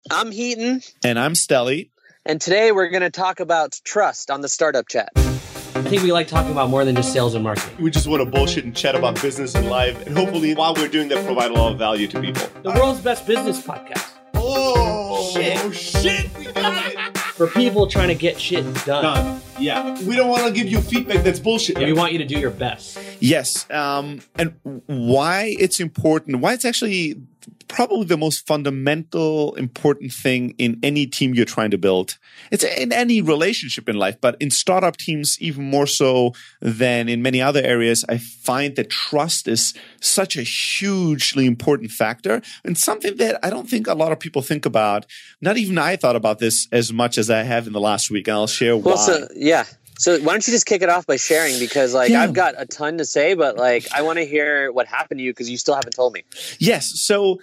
I'm Heaton. And I'm Stelly. And today we're going to talk about trust on the Startup Chat. I think we like talking about more than just sales and marketing. We just want to bullshit and chat about business and life. And hopefully, while we're doing that, provide a lot of value to people. The world's best business podcast. Oh, shit. We got it. For people trying to get shit done. Yeah. We don't want to give you feedback that's bullshit. We want you to do your best. Yes. And why it's important, why it's actually probably the most fundamental, important thing in any team you're trying to build. It's in any relationship in life, but in startup teams, even more so than in many other areas, I find that trust is such a hugely important factor and something that I don't think a lot of people think about. Not even I thought about this as much as I have in the last week, and I'll share why. So why don't you just kick it off by sharing? Because I've got a ton to say, but I want to hear what happened to you because you still haven't told me. Yes. So,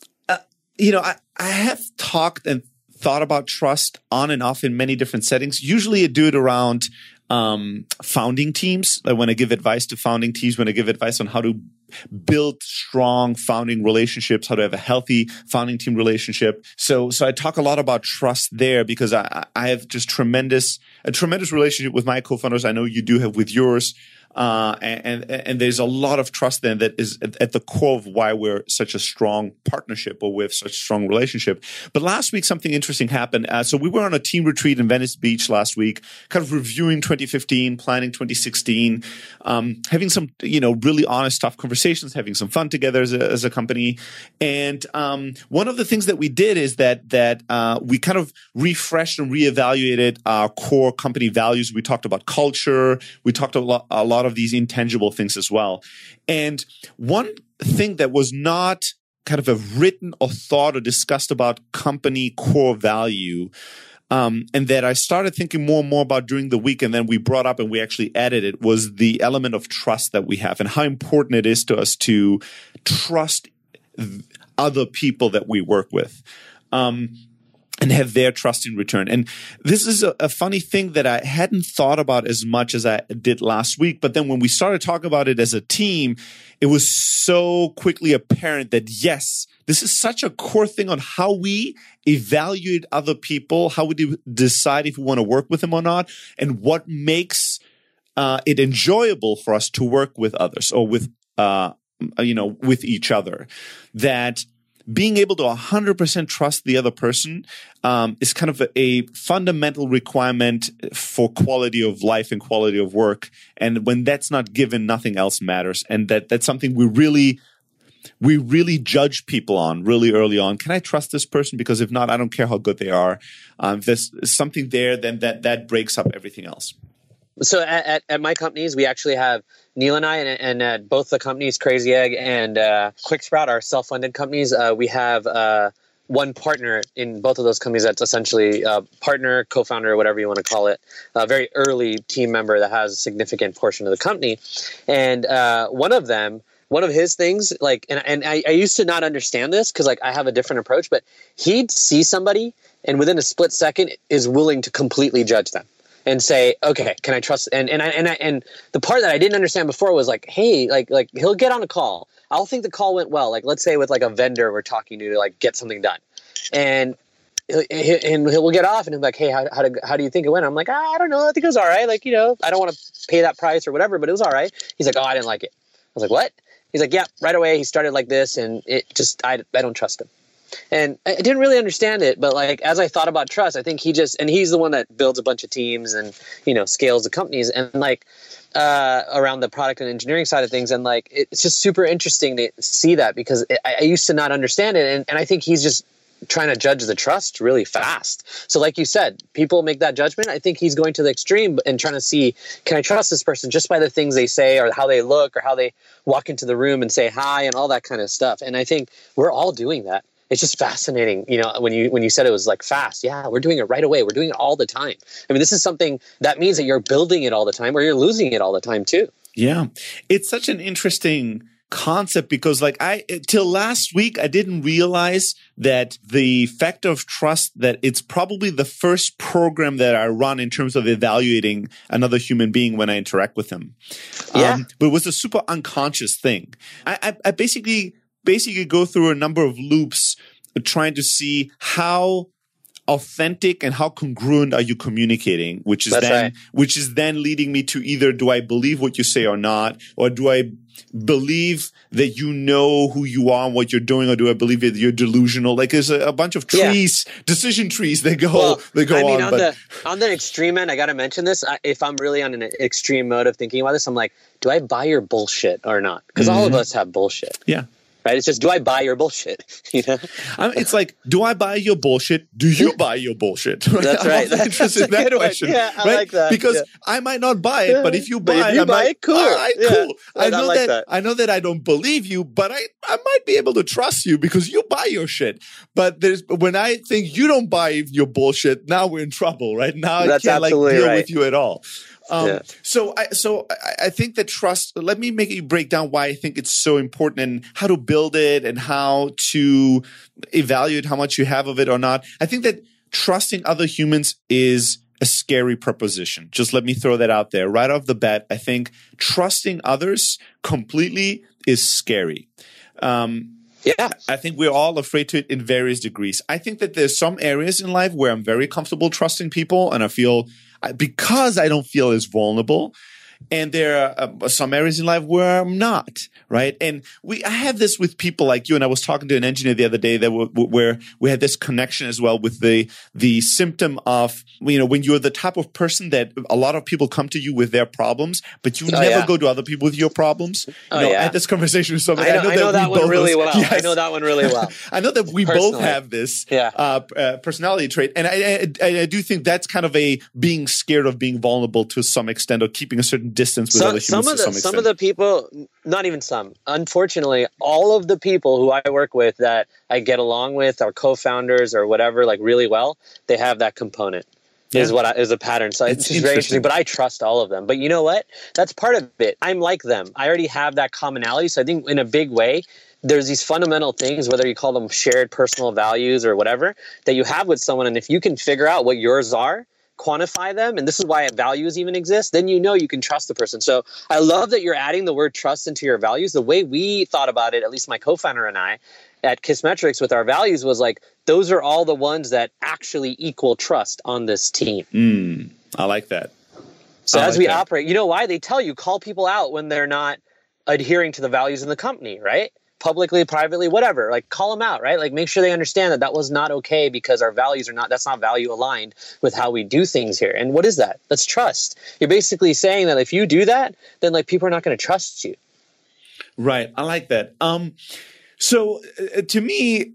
I have talked and thought about trust on and off in many different settings. Usually I do it around founding teams. Like when I give advice to founding teams, when I give advice on how to build strong founding relationships, how to have a healthy founding team relationship. So I talk a lot about trust there because I have just a tremendous relationship with my co-founders. I know you do have with yours. And there's a lot of trust then that is at the core of why we're such a strong partnership or we have such a strong relationship. But last week, something interesting happened. So we were on a team retreat in Venice Beach last week, kind of reviewing 2015, planning 2016, having some, really honest, tough conversations, having some fun together as a company. And one of the things that we did is that we kind of refreshed and reevaluated our core company values. We talked about culture. We talked a lot of these intangible things as well. And one thing that was not kind of a written or thought or discussed about company core value, and that I started thinking more and more about during the week, and then we brought up and we actually added it, was the element of trust that we have and how important it is to us to trust other people that we work with. And have their trust in return. And this is a funny thing that I hadn't thought about as much as I did last week. But then when we started talking about it as a team, it was so quickly apparent that yes, this is such a core thing on how we evaluate other people, how we decide if we want to work with them or not, and what makes it enjoyable for us to work with others or with each other. That being able to 100% trust the other person is kind of a fundamental requirement for quality of life and quality of work. And when that's not given, nothing else matters. And that's something we really judge people on really early on. Can I trust this person? Because if not, I don't care how good they are. If there's something there, then that breaks up everything else. So at my companies, we actually have Neil and I, and at both the companies, Crazy Egg and QuickSprout, our self-funded companies, we have one partner in both of those companies that's essentially a partner, co-founder, whatever you want to call it, a very early team member that has a significant portion of the company. And one of his things, and I used to not understand this because I have a different approach, but he'd see somebody and within a split second is willing to completely judge them. And say, okay, can I trust? And the part that I didn't understand before was hey, he'll get on a call. I'll think the call went well. Let's say with a vendor we're talking to get something done, and he'll get off and he'll be like, hey, how do you think it went? I'm like, I don't know. I think it was all right. I don't want to pay that price or whatever, but it was all right. He's like, oh, I didn't like it. I was like, what? He's like, yeah, right away. He started like this, and it just I don't trust him. And I didn't really understand it, but as I thought about trust, I think he's the one that builds a bunch of teams and, scales the companies and around the product and engineering side of things. And it's just super interesting to see that because I used to not understand it. And I think he's just trying to judge the trust really fast. So like you said, people make that judgment. I think he's going to the extreme and trying to see, can I trust this person just by the things they say or how they look or how they walk into the room and say hi and all that kind of stuff. And I think we're all doing that. It's just fascinating, when you said it was fast. Yeah, we're doing it right away. We're doing it all the time. I mean, this is something that means that you're building it all the time or you're losing it all the time too. Yeah. It's such an interesting concept because till last week, I didn't realize that the factor of trust, that it's probably the first program that I run in terms of evaluating another human being when I interact with them. Yeah. But it was a super unconscious thing. I basically go through a number of loops trying to see how authentic and how congruent are you communicating, which is then leading me to either do I believe what you say or not, or do I believe that you know who you are and what you're doing, or do I believe that you're delusional? Like there's a bunch of trees, decision trees that go on the extreme end. I got to mention this. If I'm really on an extreme mode of thinking about this, I'm like, do I buy your bullshit or not? Because all of us have bullshit. Yeah. Right? It's just, do I buy your bullshit? You know? It's like, do I buy your bullshit? Do you buy your bullshit? Right? That's right. I'm interested in that question. Yeah, I right? like that. Because I might not buy it, but if you buy it, cool. All right, cool. I know that. I know that I don't believe you, but I might be able to trust you because you buy your shit. But when I think you don't buy your bullshit, now we're in trouble, right? Now I can't deal with you at all. So I think that trust, let me make you break down why I think it's so important and how to build it and how to evaluate how much you have of it or not. I think that trusting other humans is a scary proposition. Just let me throw that out there right off the bat. I think trusting others completely is scary. I think we're all afraid to it in various degrees. I think that there's some areas in life where I'm very comfortable trusting people, and I feel because I don't feel as vulnerable. And there are some areas in life where I'm not, right? And I have this with people like you. And I was talking to an engineer the other day where we had this connection as well with the symptom of, when you're the type of person that a lot of people come to you with their problems, but you never go to other people with your problems. I had this conversation with somebody. I know that one really well. Yes. I know that one really well. I know that we both have this personality trait. And I do think that's kind of being scared of being vulnerable to some extent, or keeping a certain distance with other humans to some extent. Some of the people, not even some, unfortunately, all of the people who I work with that I get along with, our co-founders or whatever, like really well, they have that component. Is a pattern. So it's just very interesting. But I trust all of them. But you know what? That's part of it. I'm like them. I already have that commonality. So I think in a big way, there's these fundamental things, whether you call them shared personal values or whatever, that you have with someone. And if you can figure out what yours are, quantify them, and this is why values even exist, then you can trust the person. So I love that you're adding the word trust into your values. The way we thought about it, at least my co-founder and I, at Kissmetrics with our values was like, those are all the ones that actually equal trust on this team. I like that. So as we operate, you know why? They tell you, call people out when they're not adhering to the values in the company, right? Publicly, privately, whatever, like call them out, right? Like make sure they understand that was not okay because our values that's not value aligned with how we do things here. And what is that? That's trust. You're basically saying that if you do that, then like people are not going to trust you. Right. I like that. So to me,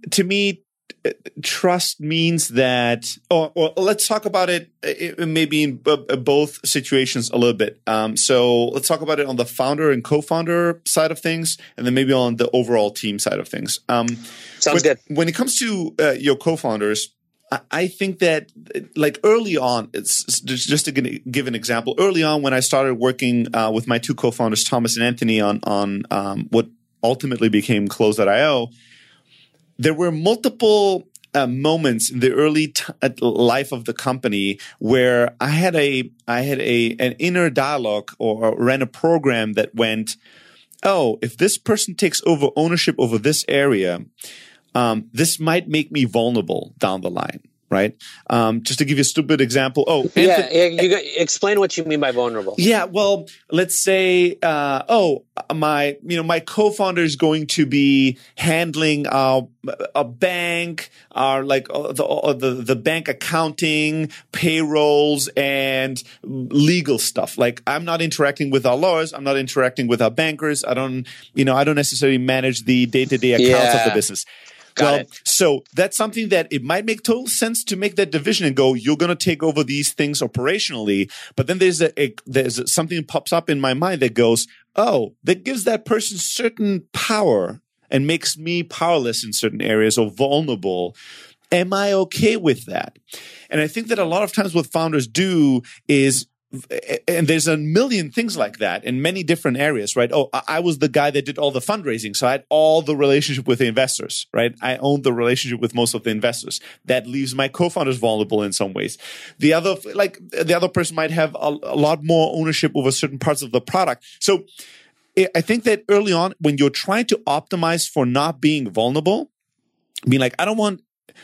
trust means that, or let's talk about it maybe in both situations a little bit. So let's talk about it on the founder and co-founder side of things, and then maybe on the overall team side of things. Sounds good. When it comes to your co-founders, I think that like early on, it's just to give an example. Early on, when I started working with my two co-founders, Thomas and Anthony, on what ultimately became Close.io, there were multiple moments in the early life of the company where I had an inner dialogue or ran a program that went, oh, if this person takes over ownership over this area, this might make me vulnerable down the line. Right. Just to give you a stupid example. You explain what you mean by vulnerable. Yeah. Well, let's say, my co-founder is going to be handling a bank, the bank accounting, payrolls, and legal stuff. Like I'm not interacting with our lawyers. I'm not interacting with our bankers. I don't necessarily manage the day-to-day accounts of the business. So that's something that it might make total sense to make that division and go, you're going to take over these things operationally. But then there's something that pops up in my mind that goes, oh, that gives that person certain power and makes me powerless in certain areas or vulnerable. Am I okay with that? And I think that a lot of times what founders do is, and there's a million things like that in many different areas, right? Oh, I was the guy that did all the fundraising. So I had all the relationship with the investors, right? I owned the relationship with most of the investors. That leaves my co-founders vulnerable in some ways. The other person might have a lot more ownership over certain parts of the product. So I think that early on, when you're trying to optimize for not being vulnerable, being like, I don't want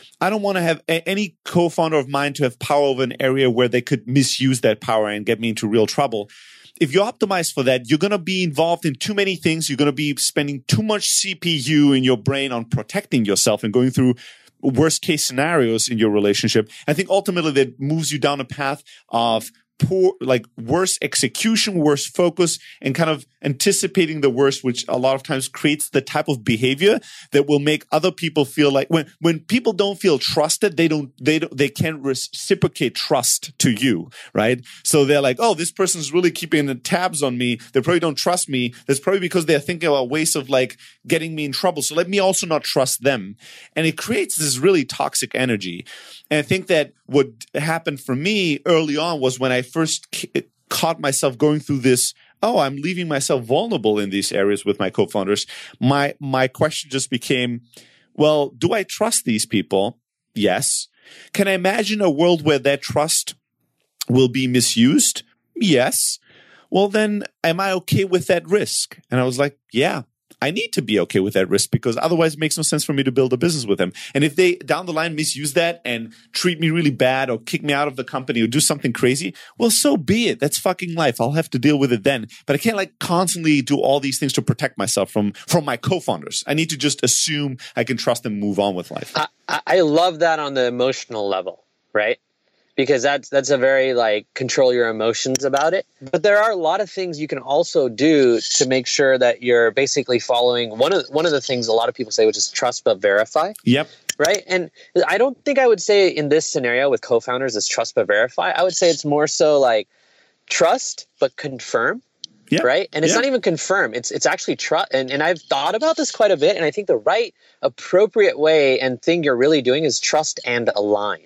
to have any co-founder of mine to have power over an area where they could misuse that power and get me into real trouble. If you optimize for that, you're going to be involved in too many things. You're going to be spending too much CPU in your brain on protecting yourself and going through worst case scenarios in your relationship. I think ultimately that moves you down a path of poor, like worse execution, worse focus, and kind of anticipating the worst, which a lot of times creates the type of behavior that will make other people feel like when people don't feel trusted, they can't reciprocate trust to you, right? So they're like, oh, this person's really keeping the tabs on me. They probably don't trust me. That's probably because they're thinking about ways of like getting me in trouble. So let me also not trust them. And it creates this really toxic energy. And I think that what happened for me early on was when I first caught myself going through this, oh, I'm leaving myself vulnerable in these areas with my co-founders. My question just became, well, do I trust these people? Yes. Can I imagine a world where that trust will be misused? Yes. Well, then am I okay with that risk? And I was like, yeah. I need to be okay with that risk because otherwise it makes no sense for me to build a business with them. And if they down the line misuse that and treat me really bad or kick me out of the company or do something crazy, well, so be it. That's fucking life. I'll have to deal with it then. But I can't like constantly do all these things to protect myself from my co-founders. I need to just assume I can trust them and move on with life. I love that on the emotional level, right? Because that's a very like control your emotions about it. But there are a lot of things you can also do to make sure that you're basically following one of the things a lot of people say, which is trust but verify. Yep. Right. And I don't think I would say in this scenario with co-founders is trust but verify. I would say it's more so like trust but confirm. Yep. Right. And it's not even confirm. It's actually trust. And I've thought about this quite a bit. And I think the right appropriate way and thing you're really doing is trust and align.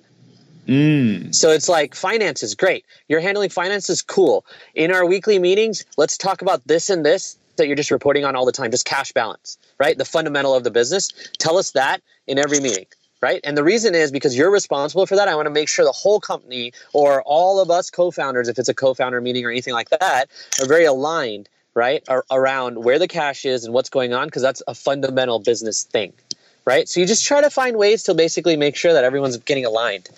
So it's like finance is great. You're handling finances, cool. In our weekly meetings, let's talk about this and this that you're just reporting on all the time, just cash balance, right? The fundamental of the business. Tell us that in every meeting, right? And the reason is because you're responsible for that. I want to make sure the whole company or all of us co-founders, if it's a co-founder meeting or anything like that, are very aligned, right? Around where the cash is and what's going on, because that's a fundamental business thing. Right. So you just try to find ways to basically make sure that everyone's getting aligned.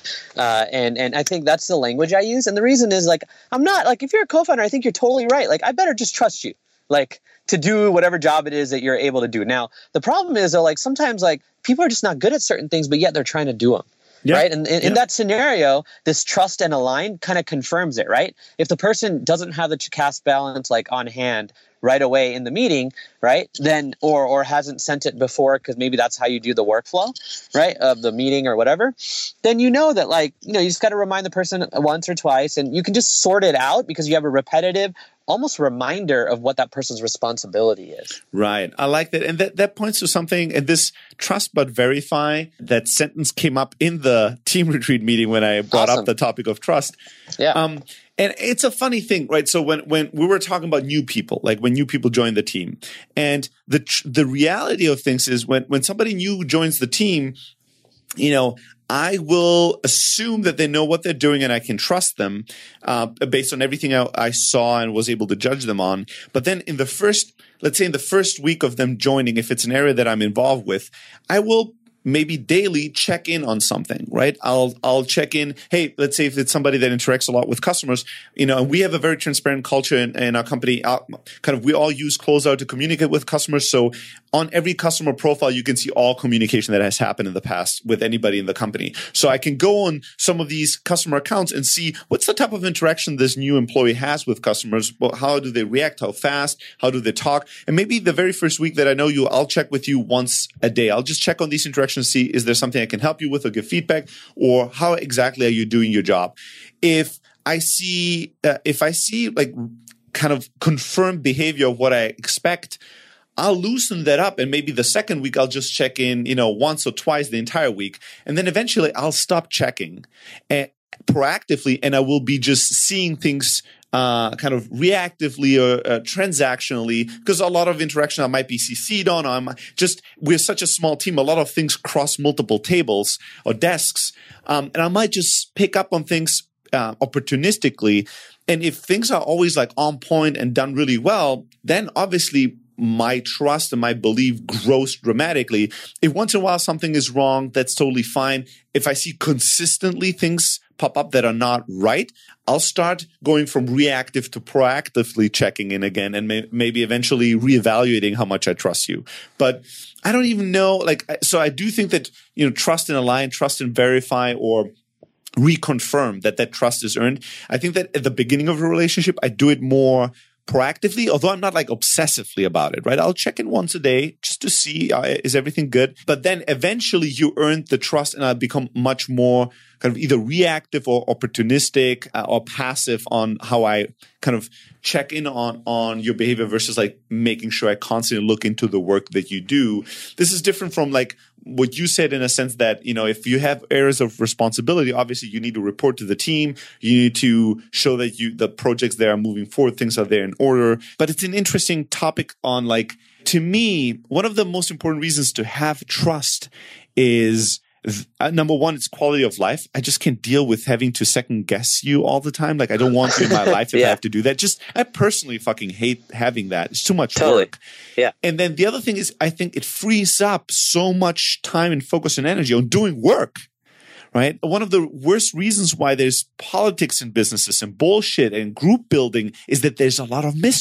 And I think that's the language I use. And the reason is like, I'm not like, if you're a co-founder, I think you're totally right. Like, I better just trust you, like to do whatever job it is that you're able to do. Now, the problem is though, like sometimes like people are just not good at certain things, but yet they're trying to do them. Yeah. Right. And in that scenario, this trust and align kind of confirms it. Right. If the person doesn't have the cash balance like on hand right away in the meeting, right, then or hasn't sent it before because maybe that's how you do the workflow, right, of the meeting or whatever, then you know that like, you know, you just got to remind the person once or twice and you can just sort it out because you have a repetitive almost reminder of what that person's responsibility is. Right. I like that. And that points to something, and this trust but verify, that sentence came up in the team retreat meeting when I brought up the topic of trust. Yeah. And it's a funny thing, right? So when we were talking about new people, like when new people join the team, and the reality of things is when somebody new joins the team, you know, I will assume that they know what they're doing and I can trust them based on everything I saw and was able to judge them on. But then let's say in the first week of them joining, if it's an area that I'm involved with, I will maybe daily check in on something, right? I'll check in. Hey, let's say if it's somebody that interacts a lot with customers, you know, and we have a very transparent culture in our company. We all use Closeout to communicate with customers. So on every customer profile, you can see all communication that has happened in the past with anybody in the company. So I can go on some of these customer accounts and see what's the type of interaction this new employee has with customers. Well, how do they react? How fast? How do they talk? And maybe the very first week that I know you, I'll check with you once a day. I'll just check on these interactions, see is there something I can help you with or give feedback, or how exactly are you doing your job? If I see like kind of confirmed behavior of what I expect, I'll loosen that up, and maybe the second week I'll just check in, you know, once or twice the entire week, and then eventually I'll stop checking proactively, and I will be just seeing things kind of reactively or transactionally, because a lot of interaction I might be CC'd on. We're such a small team. A lot of things cross multiple tables or desks, and I might just pick up on things opportunistically. And if things are always like on point and done really well, then obviously my trust and my belief grows dramatically. If once in a while something is wrong, that's totally fine. If I see consistently things pop up that are not right, I'll start going from reactive to proactively checking in again and maybe eventually reevaluating how much I trust you. But I don't even know, so I do think that, trust and align, trust and verify, or reconfirm that trust is earned. I think that at the beginning of a relationship, I do it more proactively, although I'm not obsessively about it, right? I'll check in once a day just to see, is everything good? But then eventually you earn the trust and I become much more kind of either reactive or opportunistic or passive on how I kind of check in on your behavior versus making sure I constantly look into the work that you do. This is different from what you said in a sense that, if you have areas of responsibility, obviously you need to report to the team. You need to show that the projects there are moving forward, things are there in order. But it's an interesting topic on to me, one of the most important reasons to have trust is number one, it's quality of life. I just can't deal with having to second guess you all the time. I don't want to in my life if I have to do that. I personally fucking hate having that. It's too much work. Yeah. And then the other thing is I think it frees up so much time and focus and energy on doing work. Right? One of the worst reasons why there's politics in businesses and bullshit and group building is that there's a lot of mystery.